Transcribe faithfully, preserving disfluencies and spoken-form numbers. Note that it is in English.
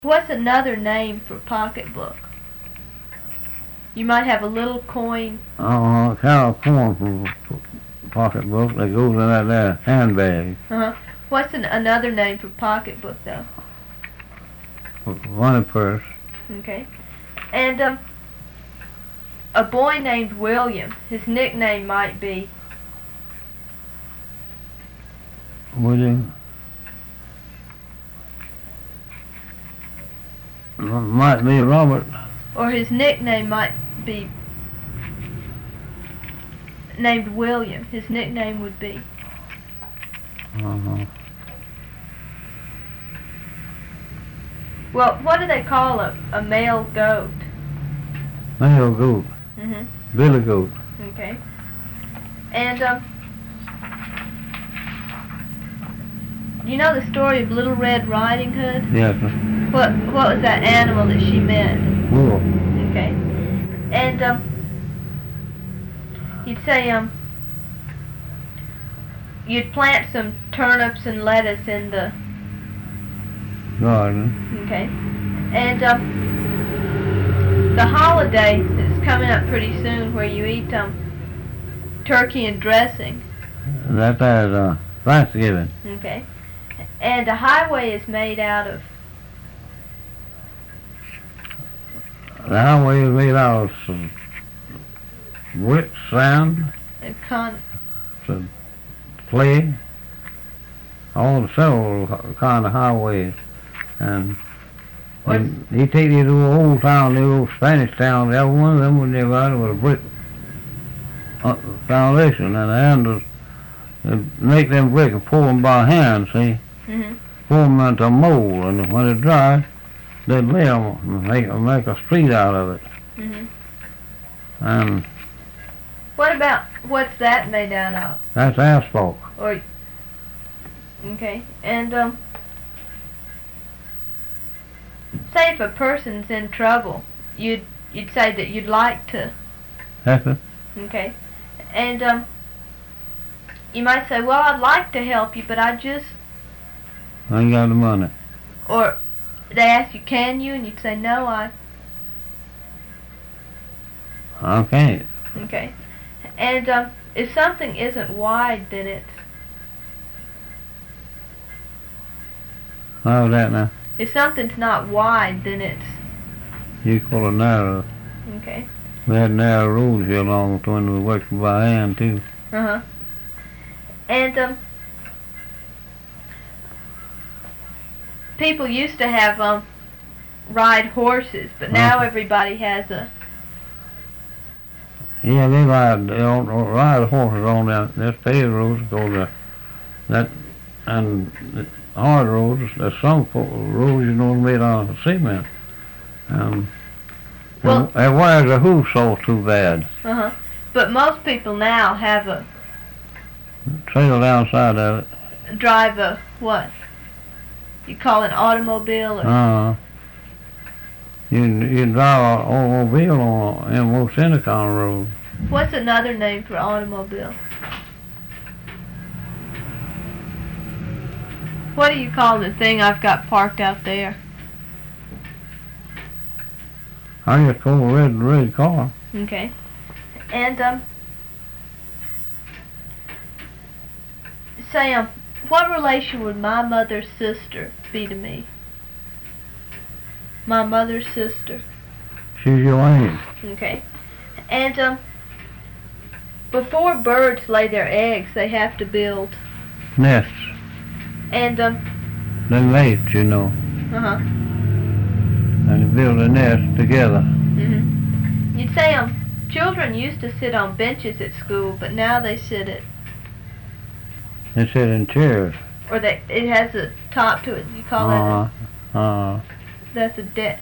What's another name for pocketbook? You might have a little coin. Uh, cow corn for pocketbook that goes in that there handbag. Uh-huh. What's an, another name for pocketbook, though? Money purse. Okay. And, um, a boy named William, his nickname might be? William. Might be Robert. Or his nickname might be named William. His nickname would be? Uh-huh. Well, what do they call a, a male goat? Male goat. Mm-hmm. Billy goat. Okay. And, um, you know the story of Little Red Riding Hood? Yes, sir. What, what was that animal that she met? Wolf. Okay. And, um, you'd say, um, you'd plant some turnips and lettuce in the Garden. Okay. And, um, the holiday is coming up pretty soon where you eat, um, turkey and dressing. That is, uh, Thanksgiving. Okay. And a highway is made out of? The highway is made out of some brick, sand, A con some clay, all the several kind of highways. And, and he take you to an old town, the old Spanish town, every one of them was near about it with a brick uh, foundation, and the handles, they make them brick and pour them by hand, see? Mm-hmm. Pour them into a mold, and when it dries, they lay them and make, make a street out of it. Mm-hmm. And What about, what's that made out of? that's asphalt. Or, okay. And, um, say if a person's in trouble, you'd, you'd say that you'd like to, That's it. okay. And, um, you might say, well, I'd like to help you, but I just, I ain't got the money. or they ask you, can you? And you'd say, no, I, I can't. okay. And, um, if something isn't wide, then it's, How's that now? if something's not wide, then it's, You call it narrow. okay. We had narrow roads here along when we worked by hand too. Uh-huh. And, um, people used to have, um, ride horses, but now Uh-huh. everybody has a, Yeah, they ride, they don't ride horses on that, there's paved roads go there. That, and the hard roads, there's some fo- roads you know made out of cement. Um, Well- and, and wears the hoof so too bad. uh-huh. But most people now have a, Trail downside of it. drive a, what? You call it an automobile or, Uh, you you drive an automobile on in most any kind of road. what's another name for automobile? What do you call the thing I've got parked out there? I just call a red red car. Okay. And, um, say, um, what relation would my mother's sister be to me? My mother's sister. She's your aunt. Okay. And, um, before birds lay their eggs, they have to build. Nests. And, um, They mate, you know, uh-huh. and they build a nest together. Mm-hmm. You'd say, um, children used to sit on benches at school, but now they sit at, They sit in chairs. or they, it has a top to it. You call Uh, that, uh, a, that's a desk.